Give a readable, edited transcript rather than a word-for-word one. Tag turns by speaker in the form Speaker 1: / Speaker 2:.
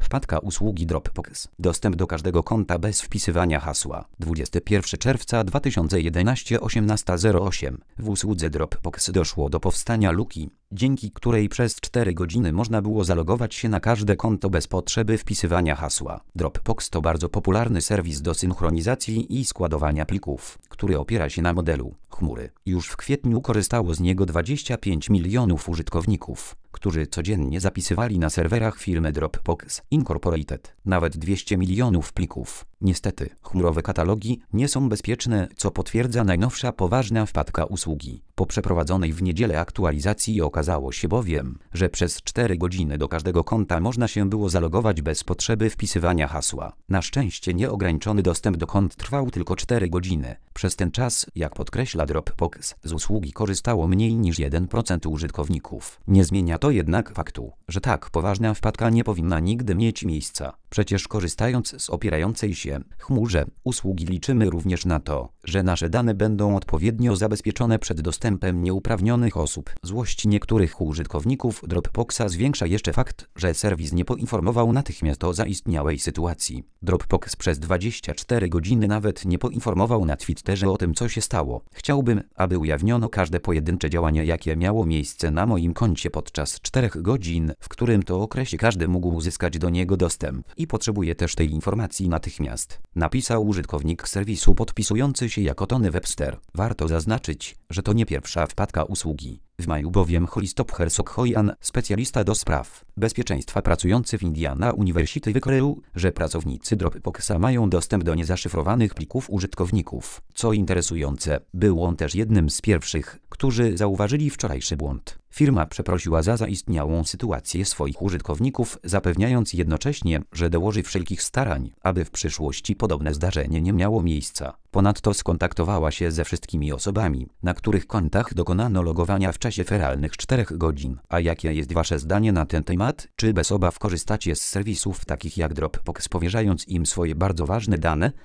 Speaker 1: Wpadka usługi Dropbox. Dostęp do każdego konta bez wpisywania hasła. 21 czerwca 2011 18:08. W usłudze Dropbox doszło do powstania luki, dzięki której przez 4 godziny można było zalogować się na każde konto bez potrzeby wpisywania hasła. Dropbox to bardzo popularny serwis do synchronizacji i składowania plików, który opiera się na modelu chmury. Już w kwietniu korzystało z niego 25 milionów użytkowników, którzy codziennie zapisywali na serwerach firmy Dropbox Incorporated nawet 200 milionów plików. Niestety, chmurowe katalogi nie są bezpieczne, co potwierdza najnowsza poważna wpadka usługi. Po przeprowadzonej w niedzielę aktualizacji okazało się bowiem, że przez 4 godziny do każdego konta można się było zalogować bez potrzeby wpisywania hasła. Na szczęście nieograniczony dostęp do kont trwał tylko 4 godziny. Przez ten czas, jak podkreśla Dropbox, z usługi korzystało mniej niż 1% użytkowników. Nie zmienia to jednak faktu, że tak poważna wpadka nie powinna nigdy mieć miejsca. Przecież korzystając z opierającej się chmurze usługi liczymy również na to, że nasze dane będą odpowiednio zabezpieczone przed dostępem nieuprawnionych osób. Złość niektórych użytkowników Dropboxa zwiększa jeszcze fakt, że serwis nie poinformował natychmiast o zaistniałej sytuacji. Dropbox przez 24 godziny nawet nie poinformował na Twitterze o tym, co się stało. Chciałbym, aby ujawniono każde pojedyncze działanie, jakie miało miejsce na moim koncie podczas 4 godzin, w którym to okresie każdy mógł uzyskać do niego dostęp. I potrzebuję też tej informacji natychmiast, napisał użytkownik serwisu podpisujący się jako Tony Webster. Warto zaznaczyć, że to nie pierwsza wpadka usługi. W maju bowiem Christoph Herzog-Hoyan, specjalista do spraw bezpieczeństwa pracujący w Indiana University, wykrył, że pracownicy Dropboxa mają dostęp do niezaszyfrowanych plików użytkowników. Co interesujące, był on też jednym z pierwszych, którzy zauważyli wczorajszy błąd. Firma przeprosiła za zaistniałą sytuację swoich użytkowników, zapewniając jednocześnie, że dołoży wszelkich starań, aby w przyszłości podobne zdarzenie nie miało miejsca. Ponadto skontaktowała się ze wszystkimi osobami, na których kontach dokonano logowania w czasie feralnych 4 godzin. A jakie jest Wasze zdanie na ten temat? Czy bez obaw korzystacie z serwisów takich jak Dropbox, powierzając im swoje bardzo ważne dane?